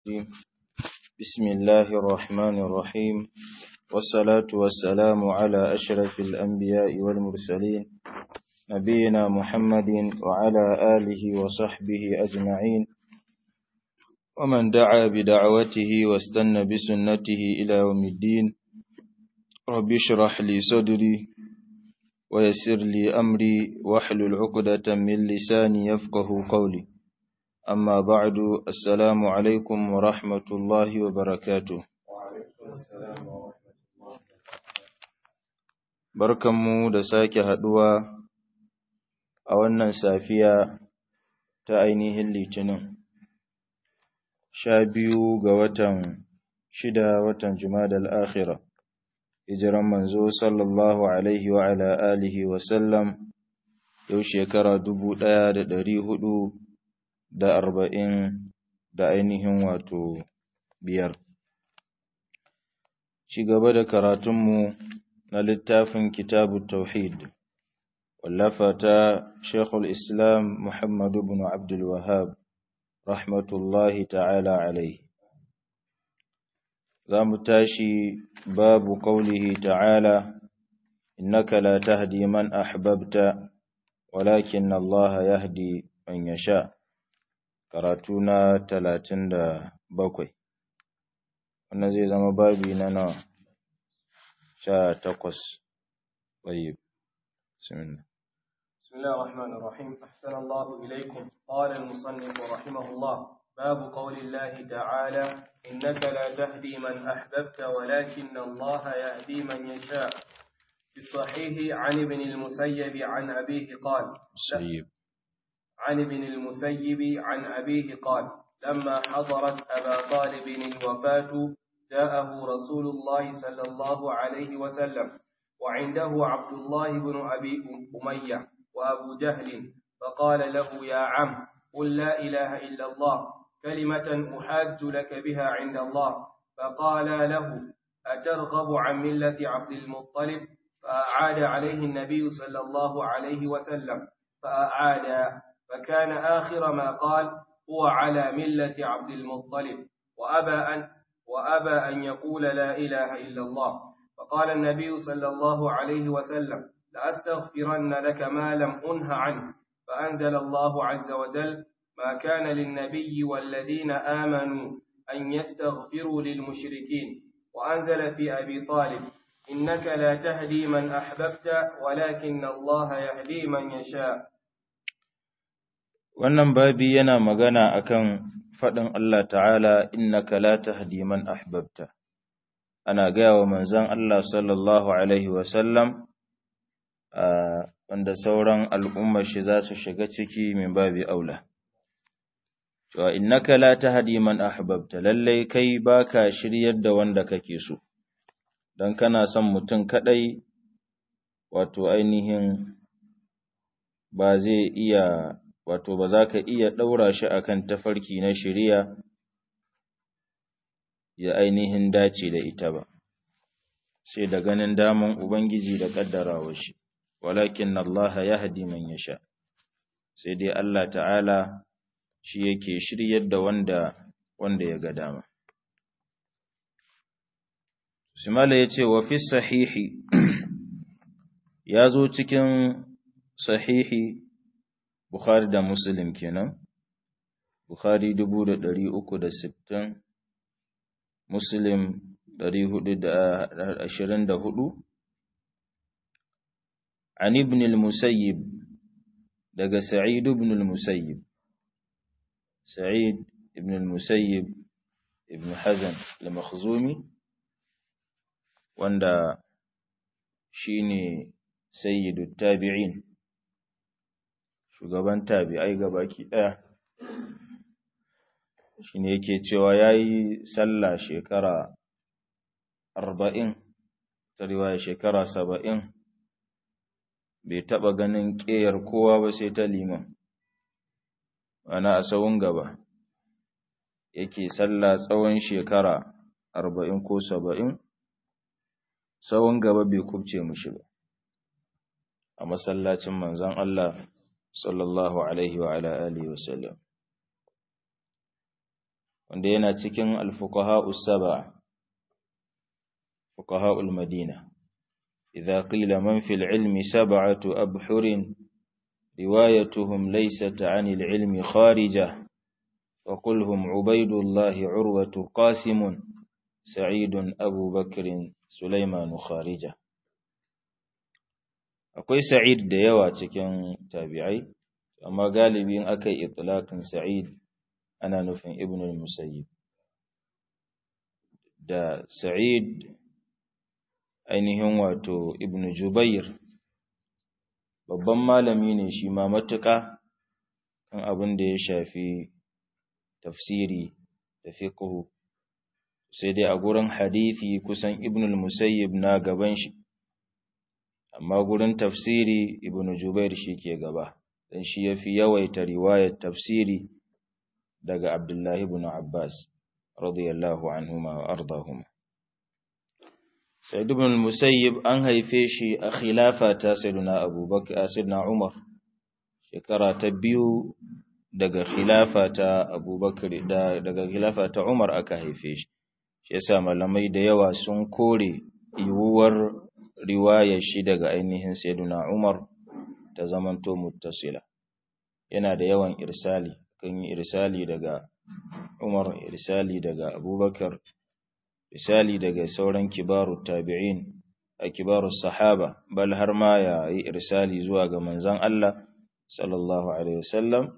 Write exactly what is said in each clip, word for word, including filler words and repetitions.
بسم الله الرحمن الرحيم والصلاة والسلام على أشرف الأنبياء والمرسلين نبينا محمد وعلى آله وصحبه أجمعين ومن دعا بدعوته واستنى بسنته إلى يوم الدين رب اشرح لي صدري ويسر لي أمري واحلل عقدة من لساني يفقه قولي أما بعد السلام عليكم ورحمة الله وبركاته barkanmu da sake haduwa a wannan safiya ta ainihin litinin sha biyu ga watan shida watan Jumadal Akhira hijiran manzo sallallahu alaihi wa ala alihi wa sallam yau shekara dubu ɗaya da ɗari hudu da arba'in da ainihin wato biyar. Ci gaba da karatunmu na littafin Kitabut Tauhid, wallafa ta Sheikhul Islam Muhammad ibn Abdul Wahhab, rahmatullahi ta'ala alaihi. Za mu tashi babu qaulihi ta'ala, innaka la tahdi man ahbabta, walakin Allah yahdi man yasha. Karatu na talatin da bakwai wannan zai zama babi na nawa sha takwas طيب بسم الله بسم الله الرحمن الرحيم أحسن الله إليكم. قال المصنف رحمه الله باب قول الله تعالى إنك لا تهدي من أحببت ولكن الله يهدي من يشاء. في الصحيح عن ابن المسيب عن أبيه قال سيب عن ابن المسيب عن أبيه قال لما حضرت أبا طالب الوفاة جاءه رسول الله صلى الله عليه وسلم وعنده عبد الله بن أبي أمية وأبو جهل فقال له يا عم قل لا إله إلا الله كلمة أحاج لك بها عند الله. فقال له أترغب عن ملة عبد المطلب؟ فأعاد عليه النبي صلى الله عليه وسلم فأعاد فكان آخر ما قال هو على ملة عبد المطلب وأبى أن, وأبى أن يقول لا إله إلا الله. فقال النبي صلى الله عليه وسلم لأستغفرن لك ما لم أنه عنه. فأنزل الله عز وجل ما كان للنبي والذين آمنوا أن يستغفروا للمشركين. وأنزل في أبي طالب إنك لا تهدي من أحببت ولكن الله يهدي من يشاء. wannan babi yana magana akan faɗin Allah ta'ala innaka la tahdi man ahbabta. Ana gaya wa manzon Allah sallallahu alaihi wa sallam wanda sauran al'ummar shi za su shiga ciki min babi aula. To innaka la tahdi man ahbabta, lalle kai baka shiryar da wanda kake so. Dan kana son mutum kadai wato ainihin ba zai iya wato ba za ka iya ɗaura shi akan tafarki na shiriya ya ainihin dace da ita ba, sai da ganin daman Ubangiji da ƙaddarawar shi, walakin Allah ya hadi man ya sha, sai dai Allah ta'ala shi yake shiryar da wanda, wanda ya ga dama. Simala ya ce, wa fi sahihi, ya zo cikin sahihi Bukhari da Muslim kenan, Bukhari dubu da ɗari uku da sittin, Muslim ɗari hudu da ashirin da hudu, an ibn al-Musayyib daga Sa'id ibn al-Musayyib, Sa'id ibn al-Musayyib ibn Hazan al-Makhzumi, wanda shine sayyidut tabi'in, shugaban tabi'ai gabaki daya, shine yake cewa yayi sallah shekara arba'in, ta riwaya shekara saba'in, bai taba ganin ƙeyar kowa ba sai ta liman, ana a sawun gaba yake sallah tsawon shekara arba'in ko saba'in, sawun gaba bai kubce mushi ba a masallacin manzon Allah sallallahu alaihi wa ala alihi wa sallam. wanda yana cikin al-fuqaha'us sab'a fuqaha'ul madina idza qila man fil ilmi sab'atu abhurin riwayatuhum laysat 'anil ilmi kharijah وقل هم عبيد الله عروة قاسم سعيد أبو بكر سليمان خارجة akwai Sa'id da yawa cikin tabi'ai amma galibin akai itlaqin Sa'id ana nufin Ibn al-Musayyib da Sa'id ainihin wato Ibn Jubair babban malami ne shi ma matuƙa kan abin da ya shafi tafsiri da fiqh sai dai a gurin hadisi kusan Ibn al-Musayyib na gaban shi amma gurin tafsiri Ibn Jubair shi ke gaba dan shi yafi yawaita riwayar tafsiri daga Abdullah ibn Abbas radiyallahu anhuma wa ardahuma Sa'id ibn al-Musayyib an haife shi a khilafa ta Sayyidina Abubakar Sayyidina Umar shekara ta biyu daga khilafa ta Abubakar da daga khilafa ta Umar aka haife shi shi yasa malamai da yawa sun kore yiwuwar riwayar shi daga ainihin Sayyidina Umar ta zamanto muttasila yana da yawan irsali kan yi irsali daga Umar irsali daga Abubakar irsali daga sauran kibarut tabi'in a kibarus sahaba bal har ma ya yi irsali zuwa ga manzon Allah sallallahu alaihi wasallam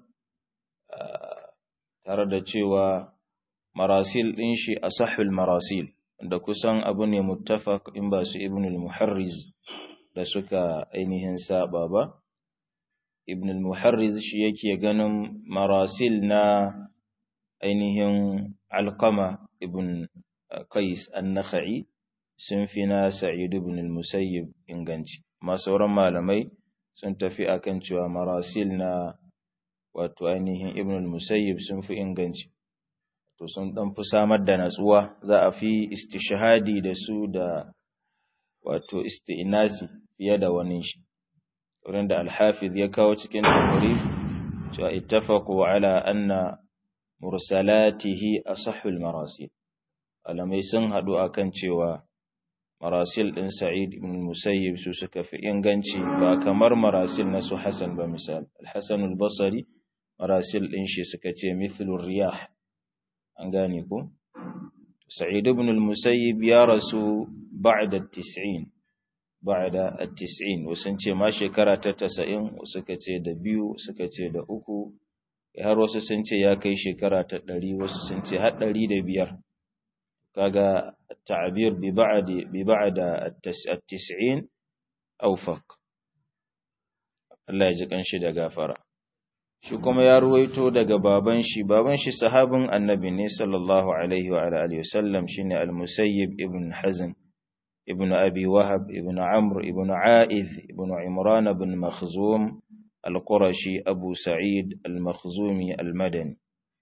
tare da cewa marasil ɗin shi asahul marasil da kusan abu ne muttafaq in ba su ibn al-muharriz da suka ainihin saba ba ibn al-muharriz shi yake ganin marasil na ainihin alqama ibn qais an-nakhai sun fi na sa'id ibn al-musayyib inganci ma sauran malamai sun tafi akan cewa marasil na wato ainihin ibn al-musayyib sun fi inganci to sun dan fi samar da natsuwa za a fi istishhadi da su da wato isti'nasi fiye da wani shi wurin da al-hafiz ya kawo cikin tafsir cewa ittafaqu ala anna mursalatihi asahhul marasil alamai sun hadu akan cewa marasil din Sa'id ibn al-Musayyib su suka fi inganci ba kamar marasil na su Hasan ba misal al-Hasan al-Basri marasil din shi suka ce mithlur riyah an gane ko Sa'id ibn al-Musayyib ya rasu ba'da at-tis'in ba'da at-tis'in wasun ce ma shekara ta tasa'in suka ce da biyu suka ce da uku har wasu sun ce ya kai shekara ta ɗari wasu sun ce har ɗari da biyar kaga ta'bir bi ba'di bi ba'da at-tis'in awfaq Allah ya ji kanshi da gafara shi kuma ya ruwaito daga baban shi baban shi sahabin annabi ne sallallahu alaihi wa alihi wasallam shine al-Musayyib ibn Hazn ibn Abi Wahab ibn Amr ibn A'idh ibn Imran ibn Makhzum al-Qurashi Abu Sa'id al-Makhzumi al-Madani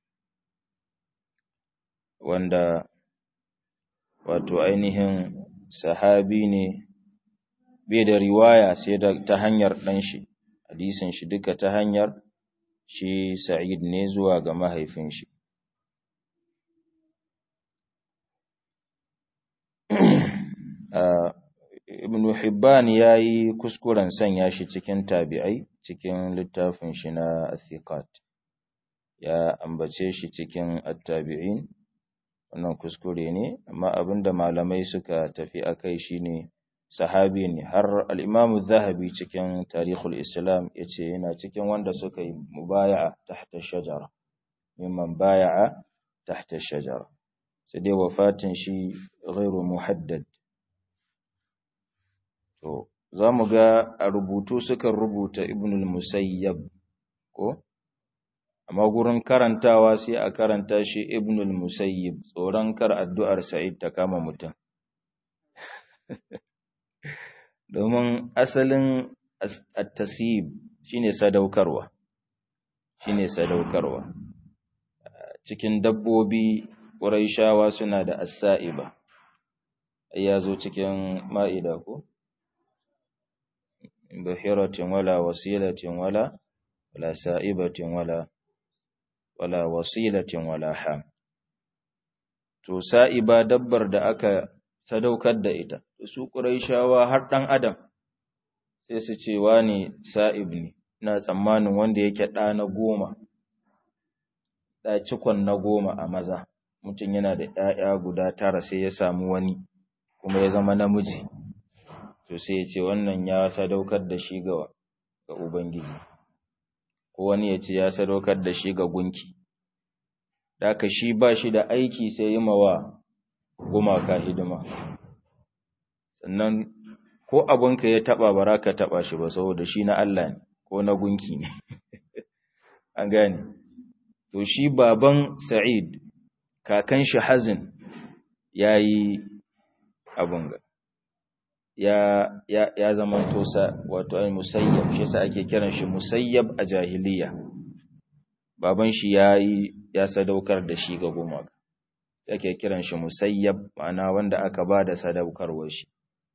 wanda wato ainihin sahabi ne bai da riwaya sai da ta hanyar dan shi hadisin shi duka ta hanyar shi Sa'id ne zuwa ga mahaifin shi Ibn Hibban yayi kuskuren sanya shi cikin tabi'ai cikin littafin shi na Athiqat ya ambace shi cikin at-tabi'in wannan kuskure ne amma abinda malamai suka tafi akai shine sahabi ne har al-Imam az-Zahabi cikin Tarikhul Islam yace yana cikin wanda suka yi mubaya'a tahta shajara mimman baya'a tahta shajara sai dai wafatin shi ghairu muhaddad to zamu ga a rubutu suka rubuta Ibn al-Musayyab ko amma gurin karantawa sai a karanta shi Ibn al-Musayyib tsoron kar addu'ar Sa'id ta kama mutum domin asalin at-tasyib shine sadaukarwa shine sadaukarwa cikin dabbobi Quraishawa suna da as-sa'iba ya zo cikin Ma'ida ko bahiratin wala wasilatin wala wala sa'ibatin wala wala wasilatin wala ham to sa'iba dabbar da aka sadaukar da ita, su Qurayshawa har ɗan adam sai su ce wani sa'ib ne, ina tsammanin wanda yake ɗa na goma, ɗa cikon na goma a maza, mutum yana da ‘ya'ya guda tara sai ya samu wani kuma ya zama namiji, to sai ya ce wannan ya sadaukar da shi ga ga Ubangiji, ko wani ya ce ya sadaukar da shi ga gunki, da ka shi ba shi da aiki sai yi mawa gumaka hidima, sannan ko abinka ya taɓa ba ka taɓa shi ba saboda shi na Allah ne ko na gunki ne, an gane, to shi baban Sa'id, kakan shi Hazin ya yi abin ga. ya ya ya zama tosa wato ai musayyab shi yasa ake kiran shi musayyab a jahiliya baban shi yayi ya sadaukar da shi ga gumaka ake kiran shi musayyab ma'ana wanda aka bada sadaukarwar shi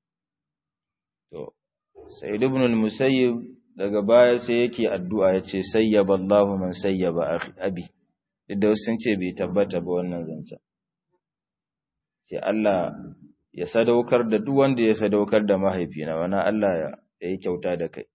to Sa'id ibn al-Musayyib daga baya sai yake addu'a yace sayyaballahu man sayyaba abi duk sun ce bai tabbata ba wannan zancen sai Allah ya sadaukar da duk wanda ya sadaukar da mahaifina wana Allah ya yi kyauta da kai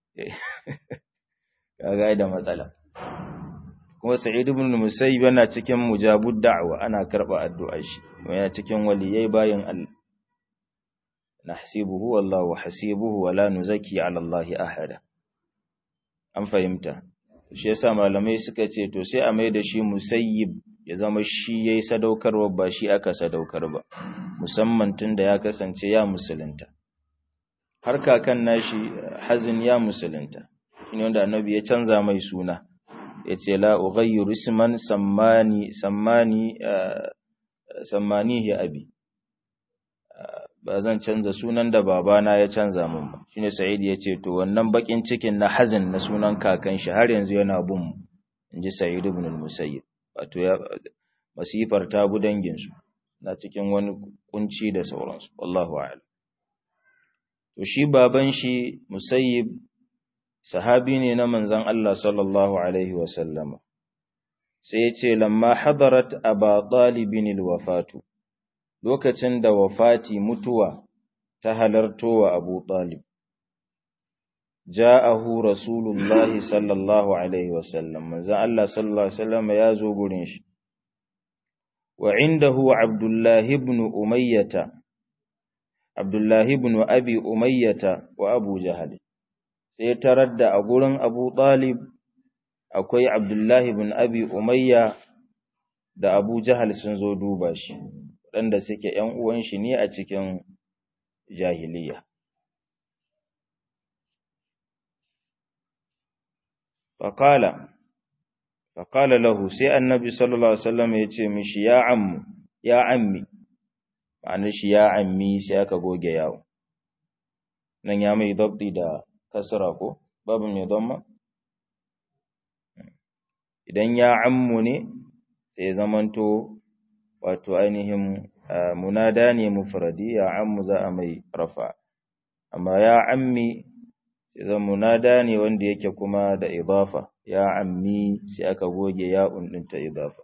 kaga da matsala kuma Sa'id ibn Musayyib yana cikin mujabud da'wa ana karba addu'ar shi yana cikin waliyai bayin Allah nahsibuhu wallahu hasibuhu wala nuzaki ala Allah ahada an fahimta shi yasa malamai suka ce to sai a mai da shi Musayyib ya zama shi yayi sadaukarwa ba shi aka sadaukar ba musamman tunda ya kasance ya musulunta har kakan nashi Hazin ya musulunta shine wanda annabi ya canza mai suna yace la ughayyiru isman sammani sammani sammanihi abi ba zan canza sunan da babana ya canza min ba shine Sa'id yace to wannan bakin cikin na Hazin na sunan kakan shi har yanzu yana bin mu inji Sa'id ibn al-Musayyib wato ya masifar ta bu dangin su na cikin wani kunci da sauransu wallahu a'lam to shi baban shi Musayyib sahabi ne na manzon Allah sallallahu alaihi wa sallama sai yace lamma hadarat aba talibin al-wafatu lokacin da wafati mutuwa ta halarto wa Abu Talib ja'ahu rasulullahi sallallahu alaihi wa sallam manzon Allah sallallahu alaihi wa sallama ya zo gurin shi وعنده عبد الله بن أمية عبد الله بن أبي أمية وأبو جهل سيتردى أقول أبو طالب أكوي عبد الله بن أبي أمية da Abu Jahal sun zo duba shi waɗanda suke ‘yan uwan shi ne a cikin jahiliya. Faƙala faƙala lahu sai annabi sallallahu alaihi wasallam ya ce mishi ya ammu ya ammi ma'anar shi ya ammi sai aka goge yawo nan ya mai dabdi da kasra ko babu mai damma idan ya ammu ne sai zamanto wato ainihin munada ne mufradi ya ammu za a mai rafa amma ya ammi sai zama munada ne wanda yake kuma da idafa ya ammi sai aka goge ya'un din ta idafa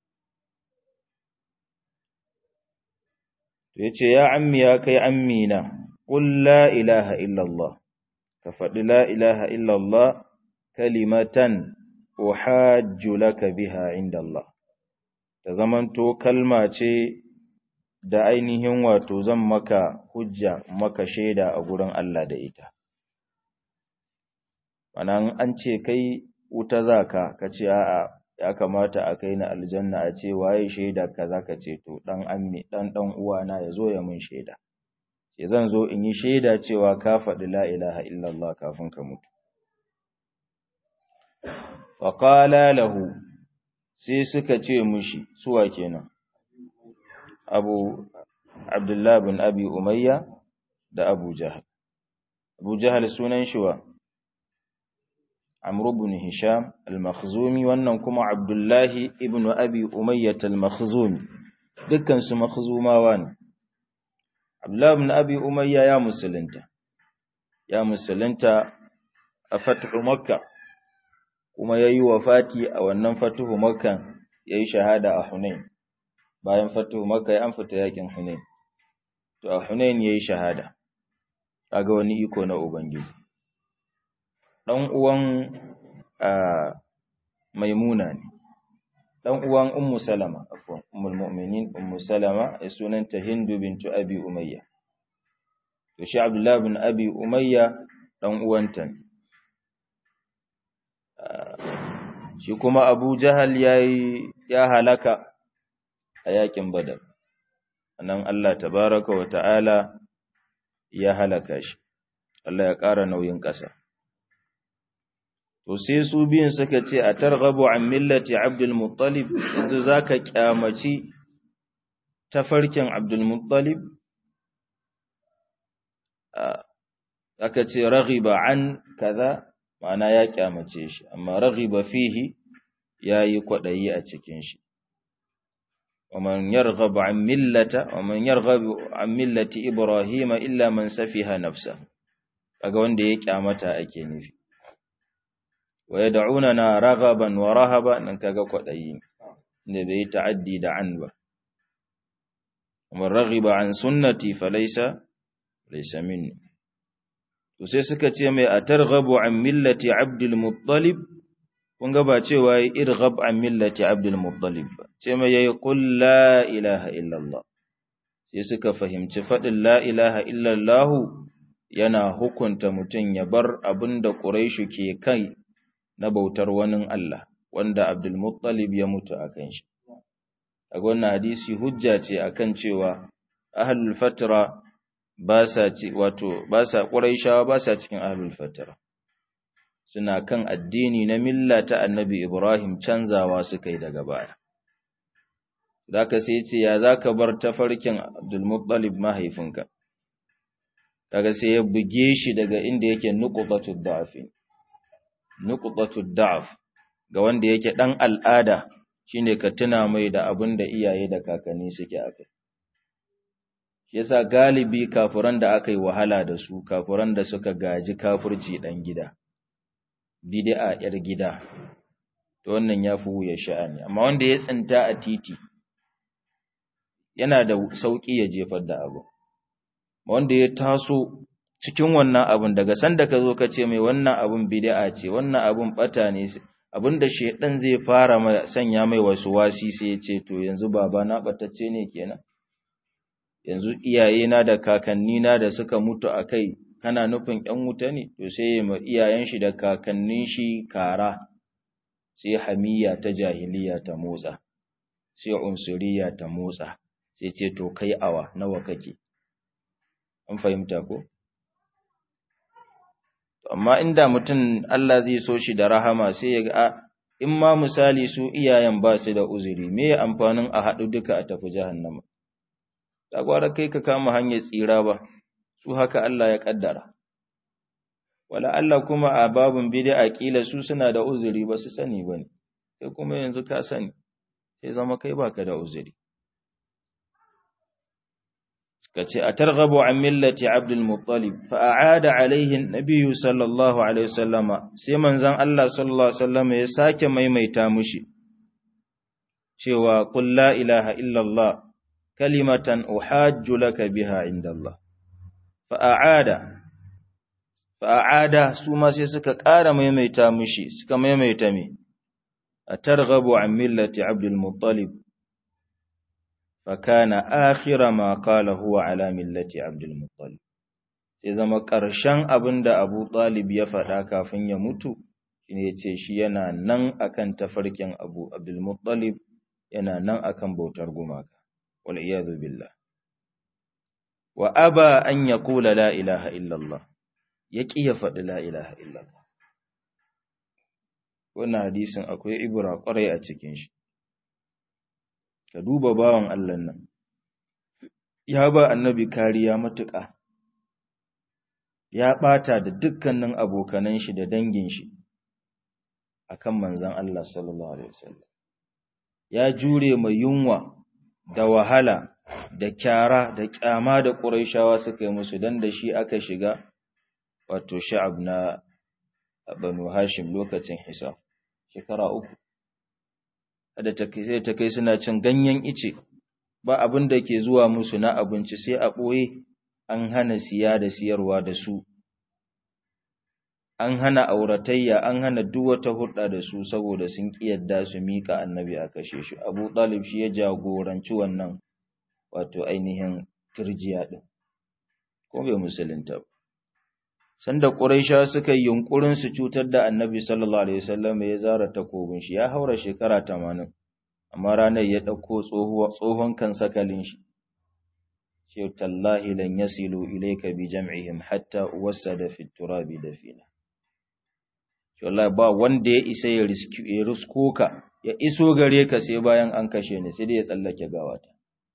to yace ya ammi ya kai ammina qul la ilaha illa Allah ka faɗi la ilaha illa Allah kalimatan uhajju laka biha inda Allah ta zamanto kalma ce da ainihin wato zan maka hujja maka shaida a gurin Allah da ita wannan an ce kai wuta zaka kace a'a ya kamata a kai ni aljanna a ce waye shaida kaza kace to dan ammi dan dan uwana yazo ya mun shaida sai zan zo in yi shaida cewa ka faɗi la ilaha illallah kafin ka mutu fa qala lahu sai suka ce mushi suwa kenan Abu Abdullah bin Abi Umayya da Abu Jahal Abu Jahal sunan shi wa Amr ibn Hisham al-Makhzumi wannan kuma Abdullah ibn Abi Umayyah al-Makhzumi dukkan su makhzumawa ne Abdullah ibn Abi Umayyah ya musulunta ya musulunta a fathu Makkah kuma yayi wafati a wannan fathu Makkah yayi shahada a Hunain bayan fatu Makka an fita yakin Hunain to a Hunain yayi shahada kaga wani iko na ubangiji dan uwan Maimuna ne dan uwan Ummu Salama afwan ummul mu'minin Ummu Salama sunanta Hindu bintu Abi Umayya to shi Abdullah bin Abi Umayya dan uwanta shi kuma Abu Jahal yayi ya halaka a yakin Badar anan Allah tabaraka wa ta'ala ya halaka shi Allah ya ƙara nauyin ƙasa to sai su biyun suka ce a targhabu an millati Abdul Muttalib yanzu zaka kyamaci tafarkin Abdul Muttalib aka ce raghiba an kaza ma'ana ya kyamace shi amma raghiba fihi yayi kwadayi a cikin shi ومن يرغب عن ملة ومن يرغب عن ملة إبراهيم إلا من سفيها نفسه kaga wanda ya kyamata ake nufi wa yad'unana raghaban wa rahaba nan kaga kwadayi inda bai ta'addi da an ba man raghiba an sunnati falaysa laysa minni to sai suka ce mai atarghabu an millati Abdul Muttalib kun ga ba cewa yi irghab an millati Abdul Muttalib ba ce mai yayi qul la ilaha illallah sai suka fahimci fadin la ilaha illallah yana hukunta mutun ya bar abinda Quraysh ke kai na bautar wani Allah wanda Abdul Muttalib ya mutu akan shi a wannan hadisi hujja ce akan cewa ahlul fatra ba sa ci wato ba sa Qurayshawa ba sa cikin ahlul fatra suna kan addini na milla ta Annabi Ibrahim canzawa suka yi daga baya zaka sai ce ya zaka bar tafarkin Abdul Muttalib mahaifinka kaga sai ya buge shi daga inda yake nuqtatud da'f nuqtatud da'f ga wanda yake dan al'ada shine ka tuna mai da abin da iyaye da kakanni suke akai shi yasa galibi kafiran da aka yi wahala da su kafiran da suka gaji kafirci dan gida bid'a yar gida to wannan yafi wuya sha'ani amma wanda ya tsinta a titi yana da sauki ya jefar da abu wanda ya taso cikin wannan abun daga sanda ka zo ka ce mai wannan abun bid'a ce wannan abun bata ne abinda shedan zai fara mai sanya mai wasu wasi sai ya ce to yanzu baba na batacce ne kenan yanzu iyaye na da kakanni na da suka mutu akai kana nufin ƴan wuta ne to sai ya iyayen shi da kakannin shi kara sai hamiya ta jahiliya ta motsa sai unsuriya ta motsa sai ce to kai awa nawa kake an fahimta ko amma inda mutum Allah zai so shi da rahama sai ya ga in ma misali su iyayen ba su da uzuri me amfanin a haɗu duka a tafi jahannama ta gwara kai ka kama hanyar tsira ba su haka Allah ya kaddara wala Allah kuma a babun bid'a kila su suna da uzuri ba su sani bane kai kuma yanzu ka sani sai zama kai baka da uzuri kace atarghabu an millati Abdul Muttalib fa a'ada alaihi an-nabiy sallallahu alaihi wasallama sai manzon Allah sallallahu alaihi wasallama ya sake maimaita mushi cewa qul la ilaha illa Allah kalimatan uhajju laka biha inda Allah fa a'ada fa a'ada su ma sai suka ƙara maimaita mushi suka maimaita me atarghabu an millati Abdul Muttalib fakana akhira ma qala huwa ala millati Abdul Muttalib sai zama ƙarshen abinda Abu Talib ya faɗa kafin ya mutu shine yace shi yana nan akan tafarkin Abu Abdul Muttalib yana nan akan bautar gumaka wal iyad billah wa aba an yaqula la ilaha illa Allah yaki ya faɗi la ilaha illa Allah wannan hadisin akwai ibra ƙwarai a cikin shi ka duba bawan Allah nan ya ba annabi kariya matuƙa ya ɓata da dukkanin abokanan shi da dangin shi akan manzon Allah sallallahu alaihi wasallam ya jure mai yunwa da wahala da kyara da kyama da Qurayshawa suka yi musu dan da shi aka shiga wato sha'ab na Banu Hashim lokacin Hisab shekara uku kada ta kai sai ta kai suna cin ganyen ice ba abin da ke zuwa musu na abinci sai a ɓoye, an hana siya da siyarwa da su, an hana auratayya, an hana duk wata hulɗa da su saboda sun ƙi yadda su miƙa annabi a kashe shi. Abu Talib shi ya jagoranci wannan wato ainihin turjiya ɗin, ko bai musulunta ba. Sanda Quraisha suka yi yunƙurin su cutar da annabi sallallahu alaihi wasallam ya zara takobin shi, ya haura shekara tamanin, amma ranar ya ɗauko tsohon kan sakalin shi, ce tallahi lan yasilu ilayka bi jam'ihim hatta uwassada fi turabi dafina. Wallahi ba wanda ya isa ya risko ka, ya iso gare ka sai bayan an kashe ni, sai dai ya tsallake gawata.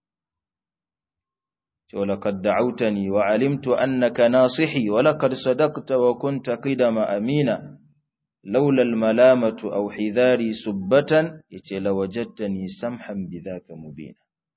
To laqad da'awtani wa alimtu annaka nasihi wa laqad sadaqta wa kunta qidama amina laula al-malamatu aw hidhari subbatan yace lawajadtani samhan bidhaka mubina.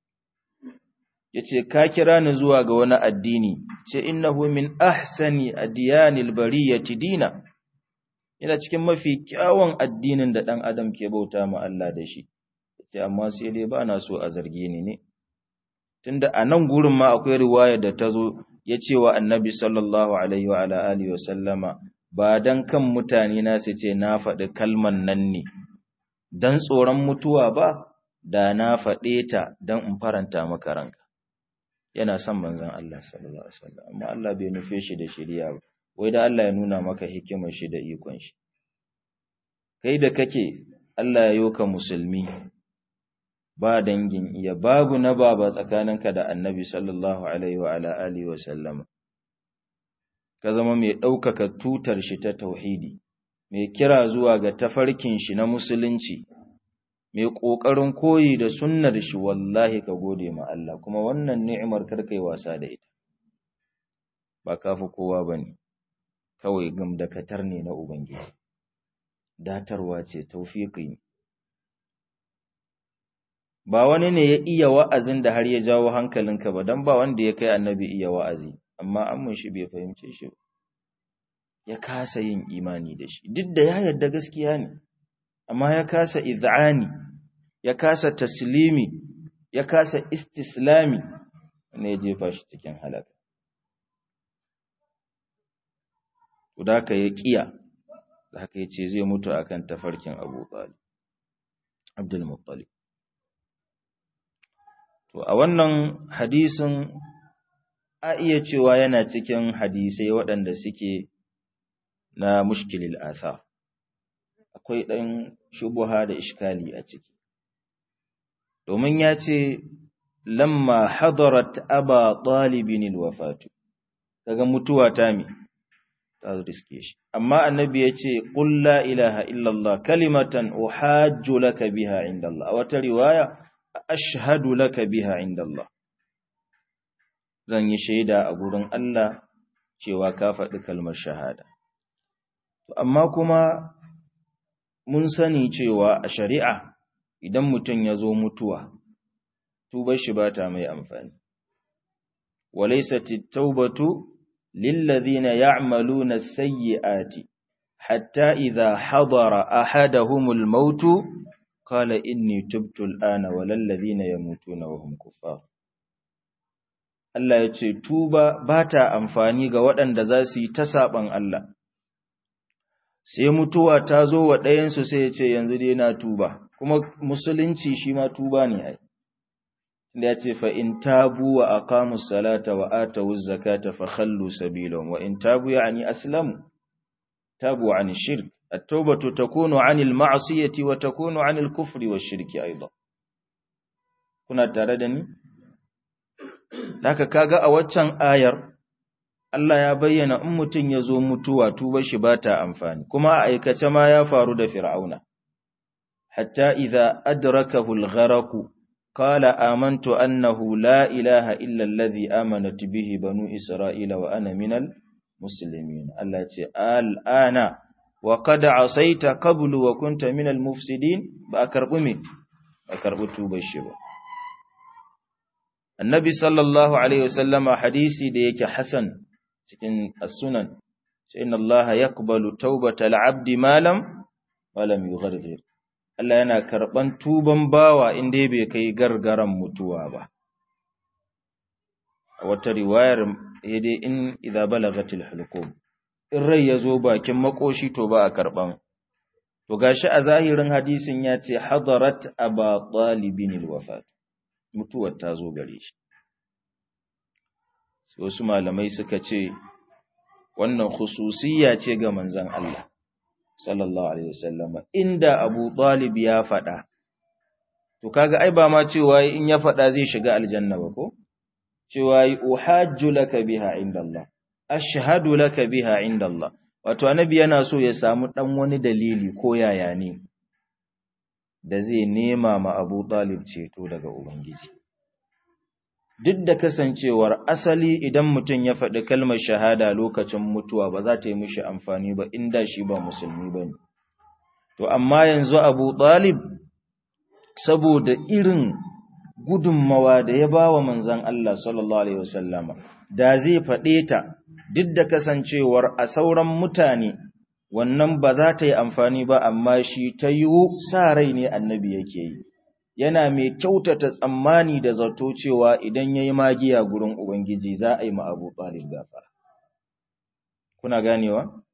Yace ka kira ni zuwa ga wani addini, ce innahu min ahsani adyanil bariyati dina, yana cikin mafi kyawun addinin da ɗan adam ke bauta ma Allah da shi, ce amma sai dai ba na so a zarge ni ne. Tunda a nan gurin ma akwai riwaya da ta zo ya ce wa annabi sallallahu alaihi wa ala alihi wa sallama, ba dan kan mutane na su ce na faɗi kalman nan ne, dan tsoron mutuwa ba, da na faɗe ta dan in faranta maka ranka. Yana son manzon Allah sallallahu alaihi wa sallam, amma Allah bai nufe shi da shari'a ba. Wai da Allah ya nuna maka hikimar shi da ikon shi. Kai da kake Allah ya yoka musulmi, ba dangin iya, babu na baba tsakaninka da annabi sallallahu alaihi wa ala alihi wa sallama. Ka zama mai ɗaukaka tutar shi ta tauhidi, mai kira zuwa ga tafarkin shi na musulunci, mai ƙoƙarin koyi da sunnar shi, wallahi ka gode ma Allah, kuma wannan ni'imar karkai wasa da ita. Ba kafi kowa bane. Kawai gamdakatar ne na Ubangiji, datarwa ce, taufiƙi ne. Ba wani ne ya iya wa'azin da har ya jawo hankalinka ba, don ba wanda ya kai annabi iya wa'azi, amma amman shi bai fahimce shi ba, ya kasa yin imani da shi, duk da ya yarda gaskiya ne, amma ya kasa iz'ani, ya kasa taslimi, ya kasa istislami, ne ya jefa shi cikin halaka. Da haka ya ƙiya, da haka ya ce zai mutu akan tafarkin Abu Talib, Abdul Muttalib. To, a wannan hadisin a iya cewa yana cikin hadisai waɗanda suke na mushkilil athar. Akwai ɗan shubuha da iskali a ciki. Domin ya ce, lamma hadarat Aba Talibin al-wafatu, kaga mutuwa ta mi ta riske shi, amma annabi ya ce qul la ilaha illallah kalimatan uhajju laka biha inda Allah, a wata riwaya ashhadu laka biha inda Allah, zan yi shaida a gurin Allah cewa ka faɗi kalmar shahada. Amma kuma mun sani cewa a shari'a idan mutum ya zo mutuwa tubar shi ba ta mai amfani. Walaysat at-taubatu للذين يعملون السيئات حتى إذا حضر أحدهم الموت قال إني تبت الآن ولا الذين يموتون وهم كفار. Allah ya ce, Tuba ba ta amfani ga waɗanda za su yi ta saɓan Allah, sai mutuwa ta zo wa ɗayansu sai ya ce, yanzu dai na tuba, kuma musulunci shi ma tuba ne ai. Da ya ce, fa'in tabu wa aqamu salata wa atawu zakata fa khallu sabilahum, wa in tabu ya ani aslamu, tabu ani shirk, at-taubatu takunu anil ma'asiyati wa takunu anil kufri wa shirki aidan. Kuna tare da ni? Haka kaga a waccan ayar, Allah ya bayyana in mutum ya zo mutuwa tubar shi ba ta amfani, kuma a aikace ma ya faru da Fir'auna. Hatta idza adrakahu al-gharaqu قال آمنت أنه لا إله إلا الذي آمنت به بنو إسرائيل وأنا من المسلمين. التي الآن وقد عصيت قبل وكنت من المفسدين بأكرب من أكرب توب الشباب. النبي صلى الله عليه وسلم حديثي ديك حسن cikin السنن إن الله يقبل توبة العبد ما لم ولم يغرغر. Allah yana karɓan tuban bawa inda bai kai gargaran mutuwa ba, wata riwayar dai in idza balagatil hulqum in rai yazo bakin makoshi to ba a karban to gashi a zahirin hadisin ya ce hadarat aba talibin alwafat mutuwar ta zo gare shi wasu malamai suka ce wannan khususiyya ce ga manzon Allah sallallahu alaihi wasallam inda Abu Talib ya faɗa to kaga ai ba ma cewa in ya faɗa zai shiga aljanna ba ko cewa uhajju laka biha indallah ashhadu laka biha indallah wato annabi yana so ya samu dan wani dalili ko yaya ne da zai nema ma Abu Talib ceto daga ubangiji duk da kasancewar asali idan mutum ya faɗi kalmar shahada lokacin mutuwa ba za ta yi mishi amfani ba inda shi ba musulmi ba ne. To, amma yanzu Abu Talib, saboda irin gudunmawa da ya ba wa manzan Allah sallallahu Alaihi wasallama, da zai faɗe ta duk da kasancewar a sauran mutane wannan ba za ta yi amfani ba, amma shi ta yi sa rai ne annabi yake yi. Yana mai kyautata tsammani da zato cewa idan ya yi magiya gurin Ubangiji za a yi ma Abu Talib gafara. Kuna ganewa?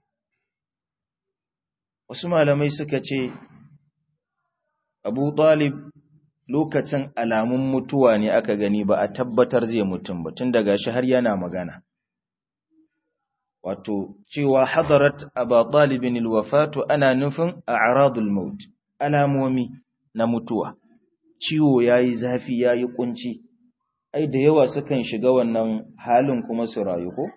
Wasu malamai suka ce, Abu Talib lokacin alamun mutuwa ne aka gani ba a tabbatar zai mutum ba, tun daga shi har yana magana. Wato, cewa hadarat Abu Talibin alwafatu ana nufin a aradul maut, alamomi. Na mutuwa, ciwo ya yi zafi ya yi ƙunci, ai da yawa sukan shiga wannan halin kuma su rayu ko?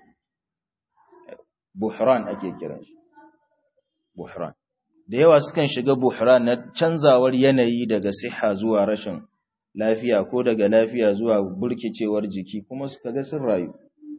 Buhran ake kiran shi, buhran. Da yawa sukan shiga buhran na canzawar yanayi daga siha zuwa rashin lafiya ko daga lafiya zuwa burkicewar jiki kuma suka ga sun rayu.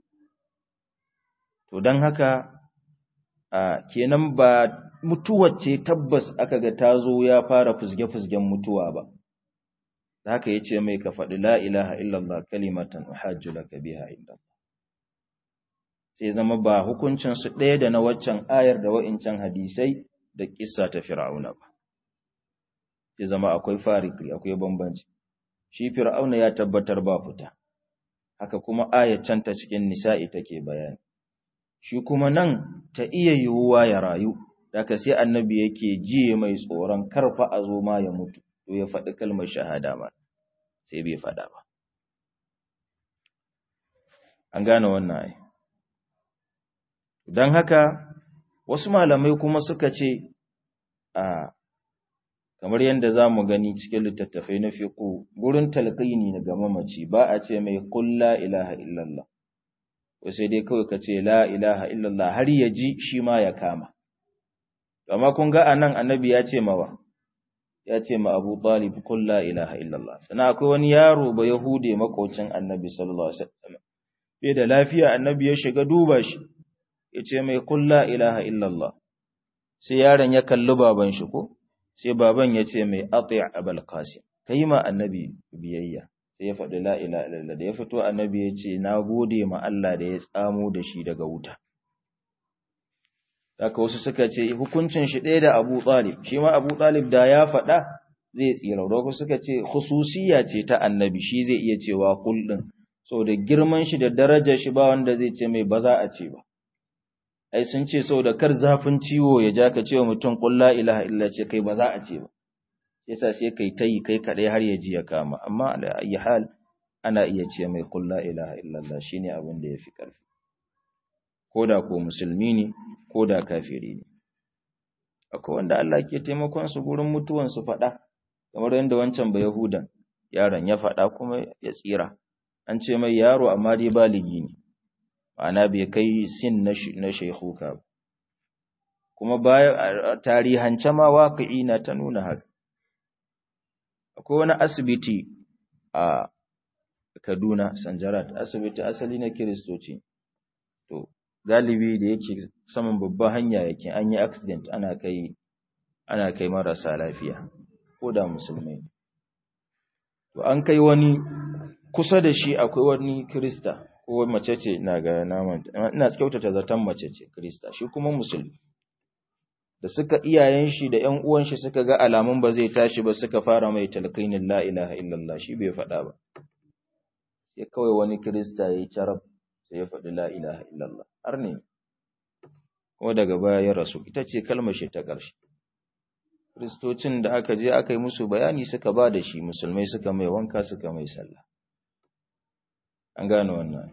To don haka, a kenan ba mutuwar ce tabbas aka ga ta zo ya fara fusge-fusgen mutuwa ba, haka ya ce mai ka faɗi la ilaha illallah kalimatan uhajju laka biha illallah. Sai zama ba hukuncinsu ɗaya da na waccan ayar da wa'incan hadisai da ƙissa ta Fir'auna ba. Sai zama akwai fariki, akwai bambanci. Shi Fir'auna ya tabbatar ba fita, haka kuma ayar can ta cikin Nisa'i take bayani. Shi kuma nan ta iya yiwuwa ya rayu. Daka sai annabi yake jiye mai tsoron karfa a zo ma ya mutu, to ya faɗi kalmar shahada ma, sai bai faɗa ba. An gane wannan ai. Don haka, wasu malamai kuma suka ce, a kamar yadda za mu gani cikin littattafai na fiqh gurin talqini ga mamaci ba a ce mai qul la ilaha illallah. Sai dai kawai ka ce la ilaha illallah har ya ji shi ma ya kama. Amma kun ga anan annabi ya ce mawa, ya ce ma Abu Talib qul la ilaha illallah. Sana akwai wani yaro ba Yahude makocin annabi sallallahu alaihi wasallam. Bai da lafiya annabi ya shiga duba shi, ya ce mai qul la ilaha illallah. Sai yaron ya kalli baban shi ko? Sai baban ya ce mai ati' Abul Qasim. Kai ma annabi biyayya. Sai ya faɗi la ilaha illallah. Da ya fito annabi ya ce na gode ma Allah da ya tsamo da shi daga wuta. Haka wasu suka ce hukuncin shi ɗaya da Abu Talib, shi ma Abu Talib da ya faɗa zai tsira. Wasu suka ce khususiyya ce ta annabi, shi zai iya cewa kul ɗin, saboda girman shi da darajar shi ba wanda zai ce mai ba za a ce ba. Ai sun ce saboda kar zafin ciwo ya ja ka cewa mutum kul la ilaha illa ce kai ba za a ce ba. Yasa sai kai tayi kai kaɗai har ya ji ya kama, amma da ayi hal ana iya ce mai kul la ilaha illallah shine abin da yafi ƙarfi. Ko da ko musulmi ne, ko da kafiri ne. Akwai wanda Allah ke taimakon su gurin mutuwan su faɗa, kamar yadda wancan ba Yahudan, yaron ya faɗa kuma ya tsira. An ce mai yaro amma dai baligi ne, ma'ana bai kai sin na shaykhuka ba. Kuma bayan tarihance ma waƙi'i na ta nuna haka. Akwai wani asibiti a Kaduna, Sanjarat, asibiti asali na Kiristoci. To, galibi da yake saman babban hanya yake an yi accident ana kai ana kai marasa lafiya ko da musulmai. To an kai wani kusa da shi akwai wani Kirista ko mace ce ina ga naman ina kyautata zaton mace ce Kirista shi kuma musulmi. Da suka iyayen shi da ƴan uwan shi suka ga alamun ba zai tashi ba suka fara mai talqinin la ilaha illallah shi bai faɗa ba. sai kawai wani kirista yayi carab sai ya faɗi la ilaha illallah har ne kuma daga baya ya rasu ita ce kalmar shi ta ƙarshe kristocin da aka je aka yi musu bayani suka ba da shi musulmai suka mai wanka suka mai sallah an gane wannan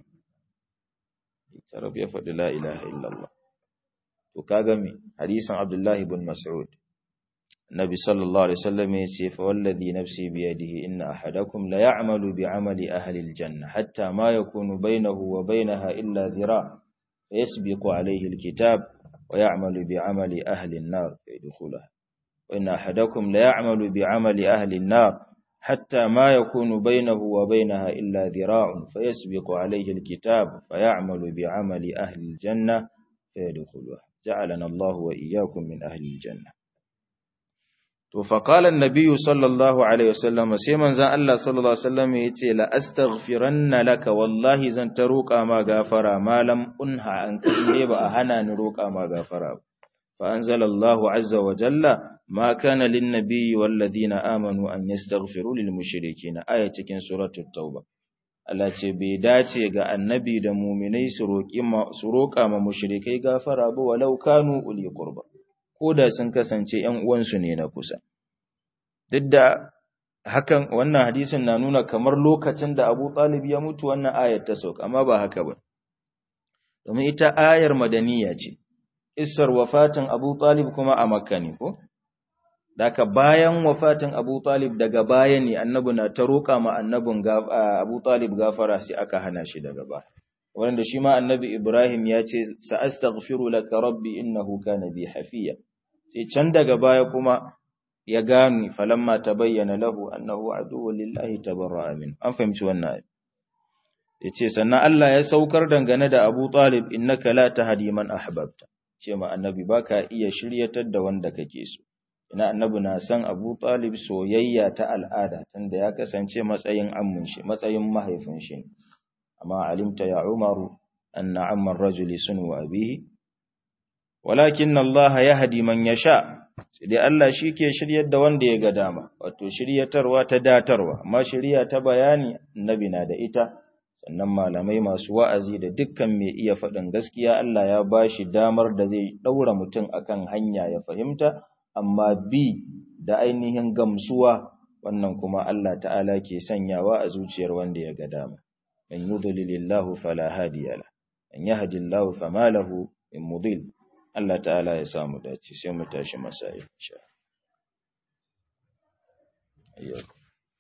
carab ya faɗi la ilaha illallah to kaga me hadisin Abdullah ibn Mas'ud Nabi sallallahu alaihi wasallam ya ce fa wallazi nafsi bi yadihi inna ahadakum la ya'malu bi 'amali ahli al-janna hatta ma yakunu bainahu wa bainaha illa dhira' yasbiqu alayhi al-kitab wa ya'malu bi 'amali ahli an-nar fayadkhulaha wa inna ahadakum la ya'malu bi 'amali ahli an-nar hatta ma yakunu bainahu wa bainaha illa dhira'un fayasbiqu alayhi al-kitab fay'amalu bi 'amali ahli al-janna fayadkhulaha ja'alana Allahu wa iyyakum min ahli al-janna to fa qala an-nabiy sallallahu alaihi wasallam sai manzon Allah sallallahu alaihi wasallam yace la astaghfiranna laka wallahi zan ta roƙa ma gafara malam unha an kalle ba a hana ni roƙa ma gafara fa anzalallahu azza wa jalla ma kana lin-nabiyyi wal ladina amanu an yastaghfiru lil mushrikeena aya cikin suratul tauba Allah ce bai dace ga annabi da mu'minai su roƙi su roƙa ma mushrikai gafara ba walau kanu uli qurba ko da sun kasance ‘yan uwansu ne na kusa. Duk da hakan wannan hadisin na nuna kamar lokacin da Abu Talib ya mutu wannan ayar ta sauka, amma ba haka ba. Domin ita ayar madaniya ce, Isar wafatin Abu Talib kuma a Makka ne ko? Daka bayan wafatin Abu Talib daga baya ne annabi na ta roƙa ma annabin Abu Talib gafara sai aka hana shi daga baya. Wanda shi ma annabi Ibrahim ya ce, Sa'astaghfiru laka rabbi innahu kana bi hafiya. Sai can daga baya kuma ya gani falamma ta bayyana lahu annahu aduwwun lillahi tabarra'a min. An fahimci wannan. Ya ce, sannan Allah ya saukar dangane da Abu Talib, innaka la tahdi man ahbabta. Ce ma annabi ba ka iya shiryatar da wanda kake so. Ina annabi na san Abu Talib soyayya ta al'ada, tunda ya kasance matsayin ammun shi, matsayin mahaifin shi. أما علمت يا عمر أن عم الرجل سنو أبيه ولكن الله يهدي من يشاء sai Allah shi ke shiryar da wanda ya ga dama wato shiryatarwa ta datarwa amma shirya ta bayani annabi na da ita sannan malamai masu wa'azi da dukkan mai iya faɗin gaskiya Allah ya bashi damar da zai daura mutum akan hanya ya fahimta amma bi da ainihin gamsuwa wannan kuma Allah ta'ala ke sanyawa a zuciyar wanda ya ga dama من يضلل الله فلا هادي له من يهد الله فما له من مضل الله تعالى ya samu dace sai mu tashi masail insha Allah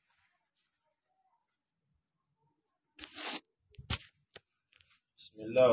bismillah